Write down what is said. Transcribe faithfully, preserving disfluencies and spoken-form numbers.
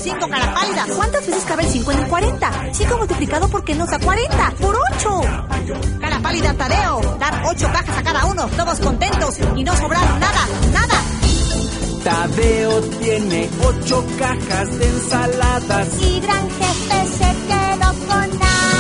cinco, cara pálida. ¿Cuántas veces cabe el cinco en el cuarenta? cinco multiplicado por qué nos da cuarenta. ¡Por ocho! Cara pálida, Tadeo. Dar ocho cajas a cada uno, todos contentos y no sobraron nada, nada. Tadeo tiene ocho cajas de ensaladas y gran jefe se quedó con nada.